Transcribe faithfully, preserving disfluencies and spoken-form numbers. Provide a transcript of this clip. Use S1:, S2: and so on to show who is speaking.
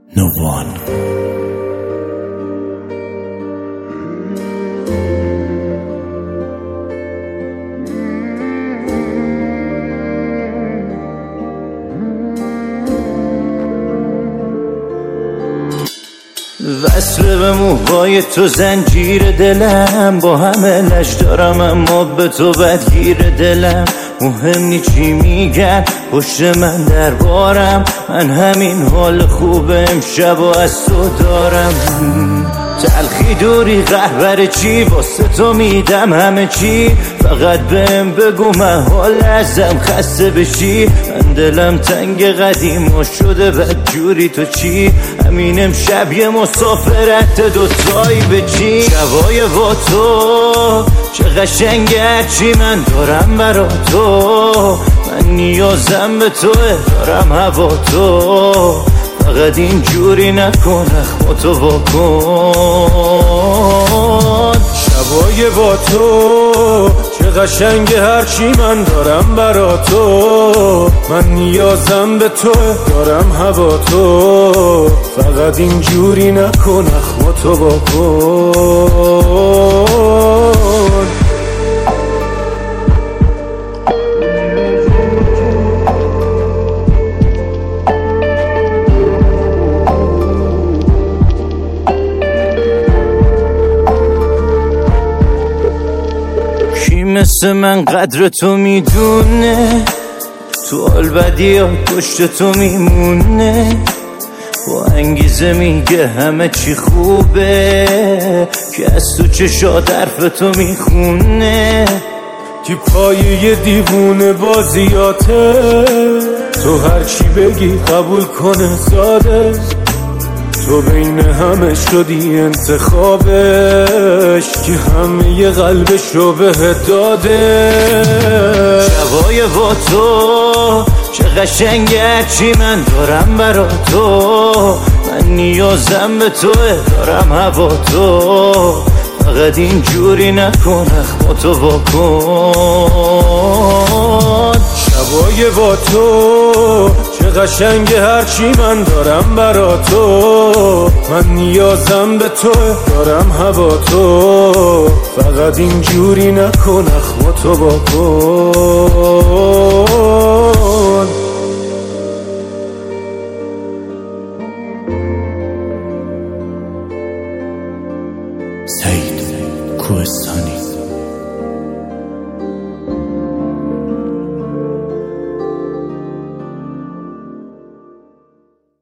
S1: نوبان. وصل به موهای تو زنجیر دلم، با همه لش دارم اما به تو بدگیر دلم. مهم نی چی میگن پشت من دربارم، من همین حال خوبه امشب و از تو دارم. تلخی دوری قهبر چی واسه تو میدم همه چی، فقط بهم بگو من حال ازم خسته بشی. من دلم تنگ قدیم و شده بدجوری تو چی، همین امشب یه مسافرت دوتایی به چی. شبای با تو چه قشنگه چی من دارم برا تو، من نیازم به توه دارم هوا تو، فقط اینجوری نکن اخماتو واکن.
S2: شبای با تو چه قشنگه هرچی من دارم برا تو، من نیازم به تو دارم هوا تو، فقط اینجوری نکن اخماتو واکن.
S1: مثل من قدر تو میدونه، تو حال بدی ها پشت تو میمونه، با انگیزه میگه همه چی خوبه، که از تو چشات حرف تو میخونه.
S2: کی پایه دیوونه بازیاته، تو هرچی بگی قبول کنه ساده، تو بین همه شدی انتخابش، که همه ی قلبشو بهت داده.
S1: شبای با تو چه قشنگه چی من دارم برا تو، من نیازم به توه دارم هوا تو، فقط اینجوری نکن اخماتو واکن.
S2: شبای با تو چه قشنگه هرچی من دارم برا تو، من نیازم به تو دارم هوا تو، فقط اینجوری نکن اخماتو واکن.